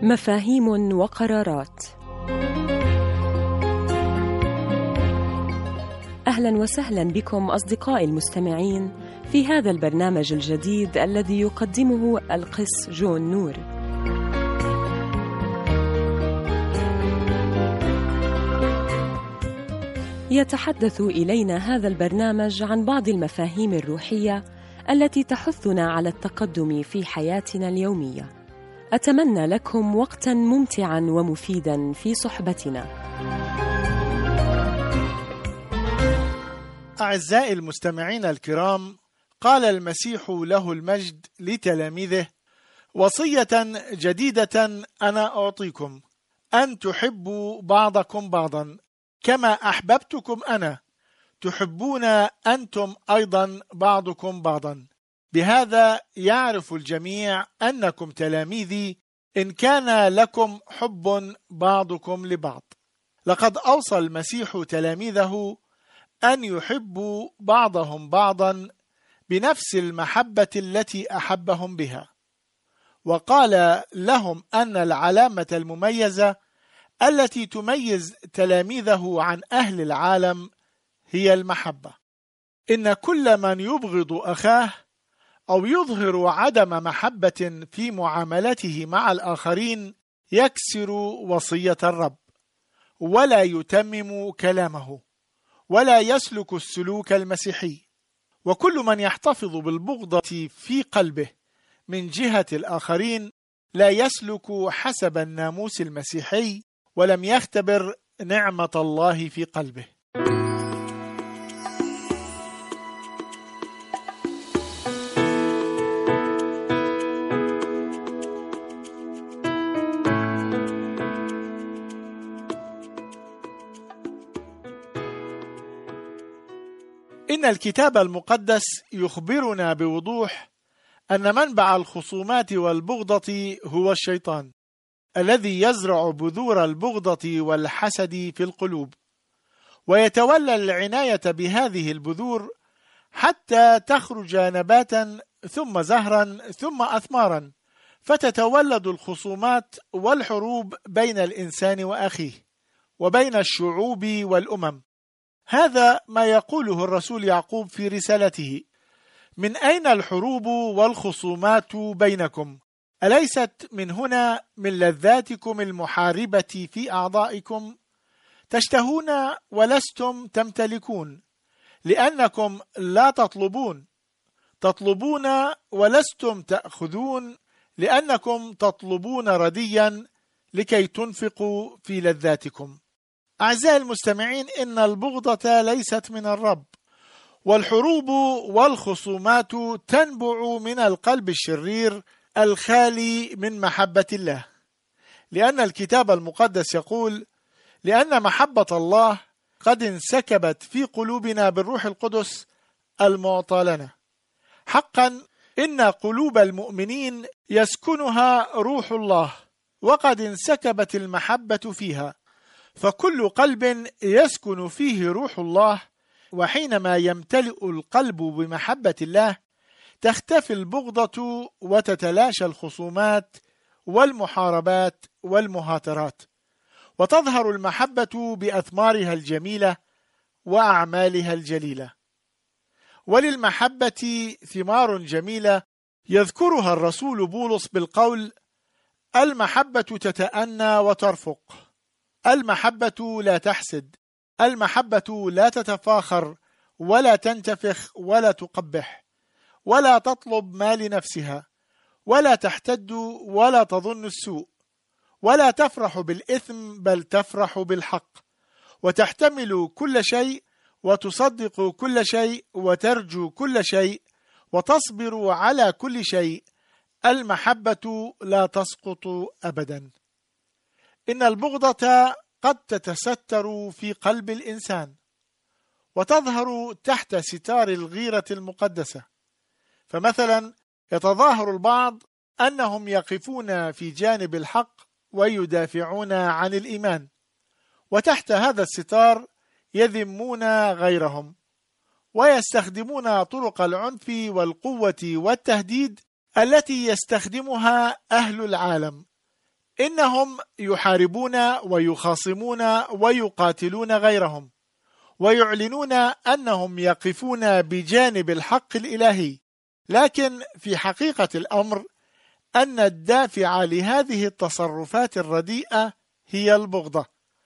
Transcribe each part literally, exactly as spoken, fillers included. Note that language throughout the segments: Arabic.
مفاهيم وقرارات. أهلا وسهلا بكم أصدقائي المستمعين في هذا البرنامج الجديد الذي يقدمه القس جون نور. يتحدث إلينا هذا البرنامج عن بعض المفاهيم الروحية التي تحثنا على التقدم في حياتنا اليومية. أتمنى لكم وقتاً ممتعاً ومفيداً في صحبتنا. أعزائي المستمعين الكرام، قال المسيح له المجد لتلاميذه: وصية جديدة أنا أعطيكم، أن تحبوا بعضكم بعضاً كما أحببتكم أنا، تحبون أنتم أيضاً بعضكم بعضاً. بهذا يعرف الجميع أنكم تلاميذي إن كان لكم حب بعضكم لبعض. لقد أوصى المسيح تلاميذه أن يحبوا بعضهم بعضا بنفس المحبة التي أحبهم بها، وقال لهم أن العلامة المميزة التي تميز تلاميذه عن أهل العالم هي المحبة. إن كل من يبغض أخاه أو يظهر عدم محبة في معاملته مع الآخرين يكسر وصية الرب، ولا يتمم كلامه، ولا يسلك السلوك المسيحي. وكل من يحتفظ بالبغضة في قلبه من جهة الآخرين لا يسلك حسب الناموس المسيحي، ولم يختبر نعمة الله في قلبه. إن الكتاب المقدس يخبرنا بوضوح أن منبع الخصومات والبغضة هو الشيطان، الذي يزرع بذور البغضة والحسد في القلوب، ويتولى العناية بهذه البذور حتى تخرج نباتا ثم زهرا ثم أثمارا، فتتولد الخصومات والحروب بين الإنسان وأخيه، وبين الشعوب والأمم. هذا ما يقوله الرسول يعقوب في رسالته: من أين الحروب والخصومات بينكم؟ أليست من هنا من لذاتكم المحاربة في أعضائكم؟ تشتهون ولستم تمتلكون، لأنكم لا تطلبون، تطلبون ولستم تأخذون، لأنكم تطلبون رديا لكي تنفقوا في لذاتكم. أعزائي المستمعين، إن البغضة ليست من الرب، والحروب والخصومات تنبع من القلب الشرير الخالي من محبة الله، لأن الكتاب المقدس يقول: لأن محبة الله قد انسكبت في قلوبنا بالروح القدس المعطى لنا. حقا إن قلوب المؤمنين يسكنها روح الله، وقد انسكبت المحبة فيها، فكل قلب يسكن فيه روح الله، وحينما يمتلئ القلب بمحبة الله تختفي البغضة وتتلاشى الخصومات والمحاربات والمهاترات، وتظهر المحبة بأثمارها الجميلة وأعمالها الجليلة. وللمحبة ثمار جميلة يذكرها الرسول بولس بالقول: المحبة تتأنى وترفق، المحبة لا تحسد، المحبة لا تتفاخر ولا تنتفخ ولا تقبح، ولا تطلب ما لنفسها، ولا تحتد ولا تظن السوء، ولا تفرح بالإثم بل تفرح بالحق، وتحتمل كل شيء، وتصدق كل شيء، وترجو كل شيء، وتصبر على كل شيء. المحبة لا تسقط أبدا. إن البغضة قد تتستر في قلب الإنسان، وتظهر تحت ستار الغيرة المقدسة. فمثلا يتظاهر البعض أنهم يقفون في جانب الحق ويدافعون عن الإيمان، وتحت هذا الستار يذمون غيرهم، ويستخدمون طرق العنف والقوة والتهديد التي يستخدمها أهل العالم. إنهم يحاربون ويخاصمون ويقاتلون غيرهم، ويعلنون أنهم يقفون بجانب الحق الإلهي، لكن في حقيقة الأمر أن الدافع لهذه التصرفات الرديئة هي البغضة،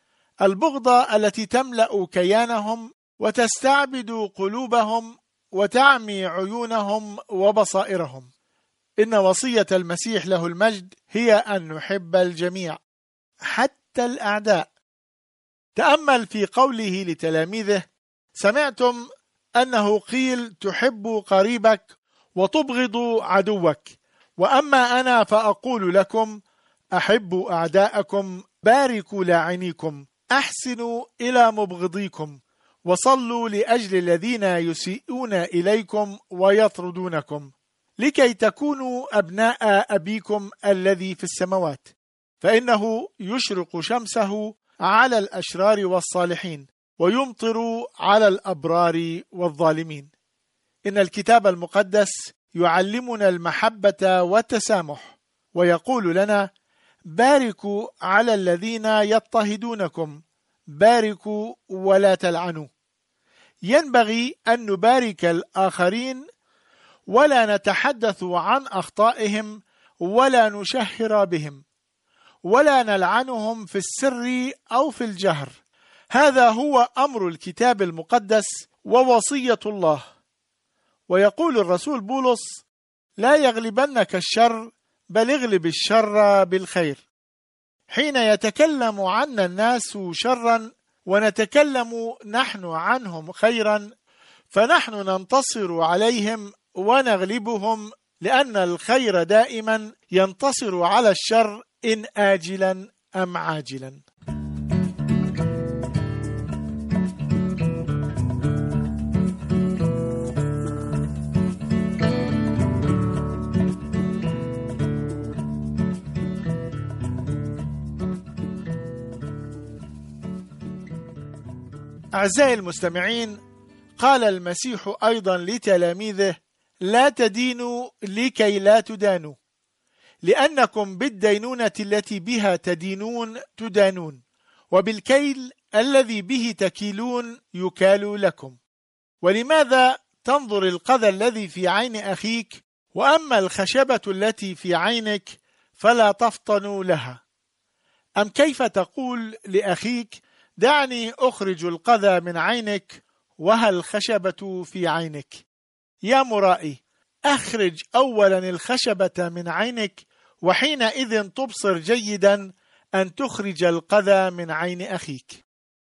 البغضة التي تملأ كيانهم وتستعبد قلوبهم وتعمي عيونهم وبصائرهم. إن وصية المسيح له المجد هي أن نحب الجميع حتى الأعداء. تأمل في قوله لتلاميذه: سمعتم أنه قيل تحب قريبك وتبغض عدوك، وأما أنا فأقول لكم أحبوا أعداءكم، باركوا لاعنيكم، أحسنوا إلى مبغضيكم، وصلوا لأجل الذين يسيئون إليكم ويطردونكم، لكي تكونوا أبناء أبيكم الذي في السماوات، فإنه يشرق شمسه على الأشرار والصالحين، ويمطر على الأبرار والظالمين. إن الكتاب المقدس يعلمنا المحبة والتسامح، ويقول لنا: باركوا على الذين يضطهدونكم، باركوا ولا تلعنوا. ينبغي أن نبارك الآخرين ولا نتحدث عن أخطائهم ولا نشهر بهم، ولا نلعنهم في السر أو في الجهر. هذا هو أمر الكتاب المقدس ووصية الله. ويقول الرسول بولس: لا يغلبنك الشر، بل اغلب الشر بالخير. حين يتكلم عنا الناس شرا ونتكلم نحن عنهم خيرا، فنحن ننتصر عليهم ونغلبهم، لأن الخير دائما ينتصر على الشر إن آجلا أم عاجلا. أعزائي المستمعين، قال المسيح أيضا لتلاميذه: لا تدينوا لكي لا تدانوا، لأنكم بالدينونة التي بها تدينون تدانون، وبالكيل الذي به تكيلون يكال لكم. ولماذا تنظر القذى الذي في عين أخيك، وأما الخشبة التي في عينك فلا تفطن لها؟ أم كيف تقول لأخيك: دعني أخرج القذى من عينك، وها الخشبة في عينك؟ يا مرائي، أخرج أولا الخشبة من عينك، وحينئذ تبصر جيدا أن تخرج القذى من عين أخيك.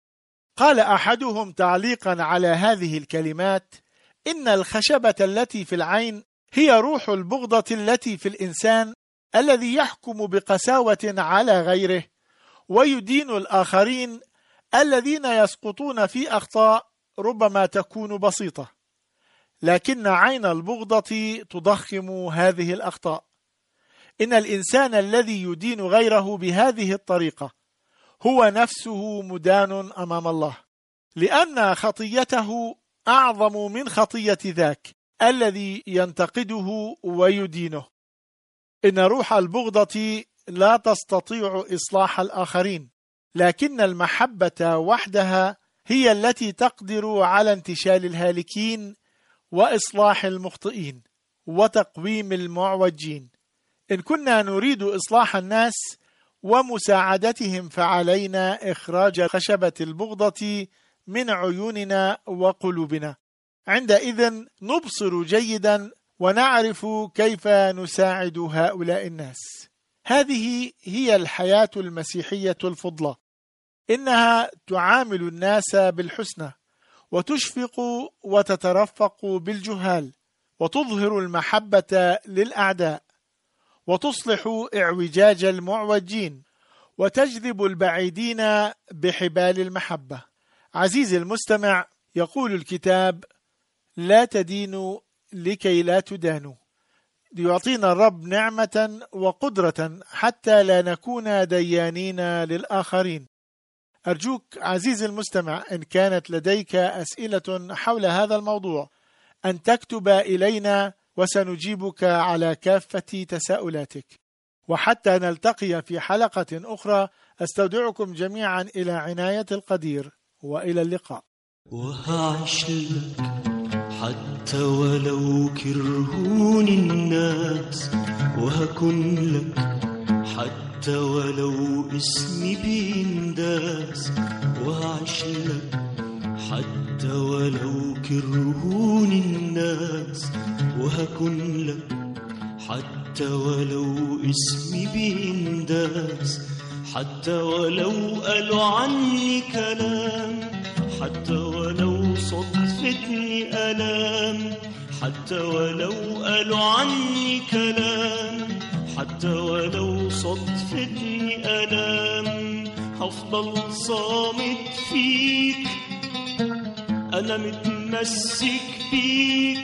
قال أحدهم تعليقا على هذه الكلمات: إن الخشبة التي في العين هي روح البغضة التي في الإنسان، الذي يحكم بقساوة على غيره ويدين الآخرين الذين يسقطون في أخطاء ربما تكون بسيطة، لكن عين البغضة تضخم هذه الأخطاء. إن الإنسان الذي يدين غيره بهذه الطريقة هو نفسه مدان أمام الله، لأن خطيته أعظم من خطية ذاك الذي ينتقده ويدينه. إن روح البغضة لا تستطيع إصلاح الآخرين، لكن المحبة وحدها هي التي تقدر على انتشال الهالكين وإصلاح المخطئين وتقويم المعوجين. إن كنا نريد إصلاح الناس ومساعدتهم، فعلينا إخراج خشبة البغضة من عيوننا وقلوبنا. عندئذ نبصر جيدا ونعرف كيف نساعد هؤلاء الناس. هذه هي الحياة المسيحية الفضلى، إنها تعامل الناس بالحسنى، وتشفق وتترفق بالجهال، وتظهر المحبة للأعداء، وتصلح اعوجاج المعوجين، وتجذب البعيدين بحبال المحبة. عزيزي المستمع، يقول الكتاب: لا تدينوا لكي لا تدانوا. ليعطينا الرب نعمة وقدرة حتى لا نكون ديانين للآخرين. أرجوك عزيزي المستمع، إن كانت لديك أسئلة حول هذا الموضوع أن تكتب إلينا، وسنجيبك على كافة تساؤلاتك. وحتى نلتقي في حلقة أخرى أستودعكم جميعا إلى عناية القدير، وإلى اللقاء. وهعيش لك حتى ولو كرهوني الناس، وهكون لك حتى ولو اسمي بينداس، وهعيش لك حتى ولو كرهوني الناس، وهكون لك حتى ولو اسمي بينداس، حتى ولو قالوا عني كلام، حتى ولو صدفتني ألام، حتى ولو قالوا عني كلام، حتى ولو صدفتني ألام، هفضل صامت فيك، أنا متمسك بيك،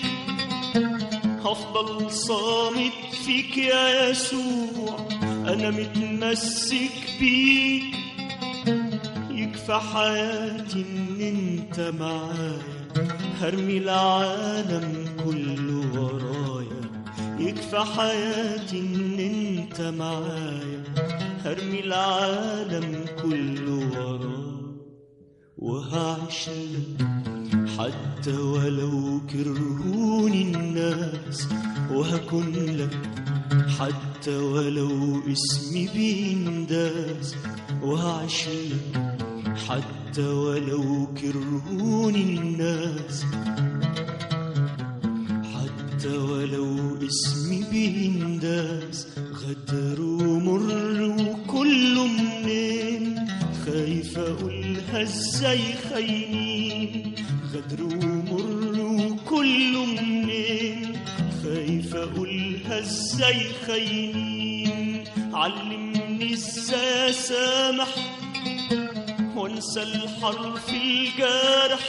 هفضل صامت فيك يا يسوع، أنا متمسك بيك، يكفى حياتي إن أنت معايا، هرمي العالم كله ورايا، يكفى حياتي إن أنت معايا، هرمي العالم كله ورايا، وهعيش لك حتى ولو كرهوني الناس، وهكون لك حتى ولو اسمي بينداس، وهعيش لك حتى ولو كرهوني الناس، حتى ولو اسمي بينداس، غدر ومر وكله منين، خايف اقولها ازاي خاينين، غدر ومر وكله منين، خايف اقولها ازاي خاينين، علمني ازاي اسامح وانسى الحرف الجارح،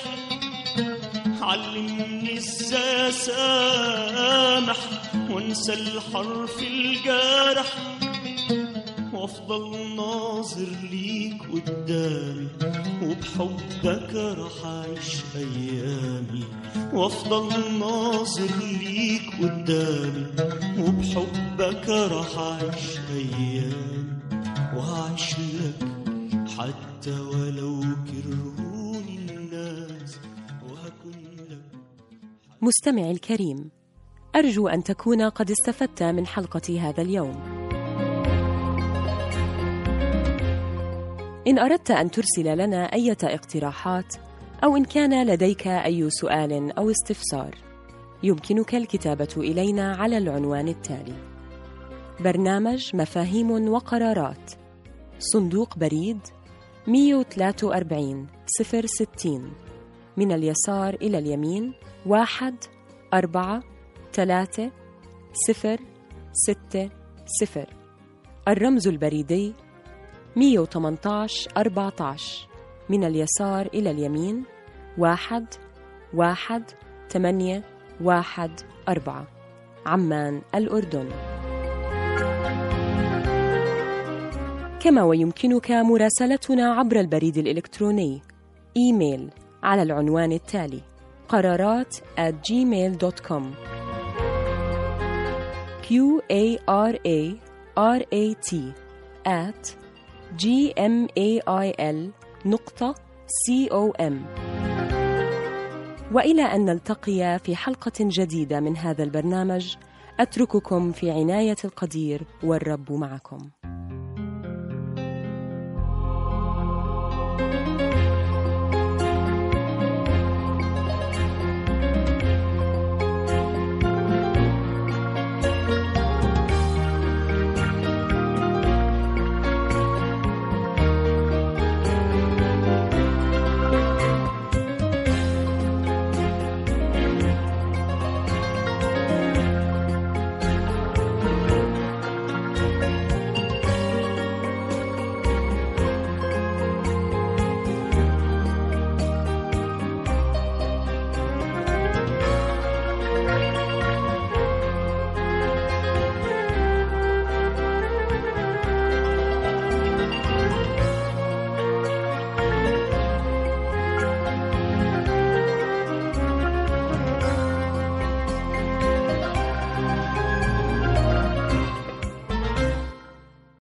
علمني ازاي اسامح وانسى الحرف الجارح، وافضل ناظر ليك قدامي، وبحبك راح اعيش ايامي، وافضل ناظر ليك قدامي، وبحبك راح اعيش ايامي، وهعيش لك حتى ولو كرهوني الناس، وهكون لك. مستمعي الكريم، أرجو أن تكون قد استفدت من حلقة هذا اليوم. إن أردت أن ترسل لنا أي اقتراحات أو إن كان لديك أي سؤال أو استفسار، يمكنك الكتابة إلينا على العنوان التالي: برنامج مفاهيم وقرارات، صندوق بريد مئة وثلاثة وأربعين صفر ستين، من اليسار إلى اليمين واحد أربعة ثلاثة صفر ستة صفر. الرمز البريدي مئة وثمانية عشر أربعة عشر، من اليسار إلى اليمين واحد واحد ثمانية واحد أربعة، عمان الأردن. كما ويمكنك مراسلتنا عبر البريد الإلكتروني إيميل على العنوان التالي: قرارات at gmail dot com q a r a r a t at gmail نقطة com. وإلى أن نلتقي في حلقة جديدة من هذا البرنامج، أترككم في عناية القدير، والرب معكم.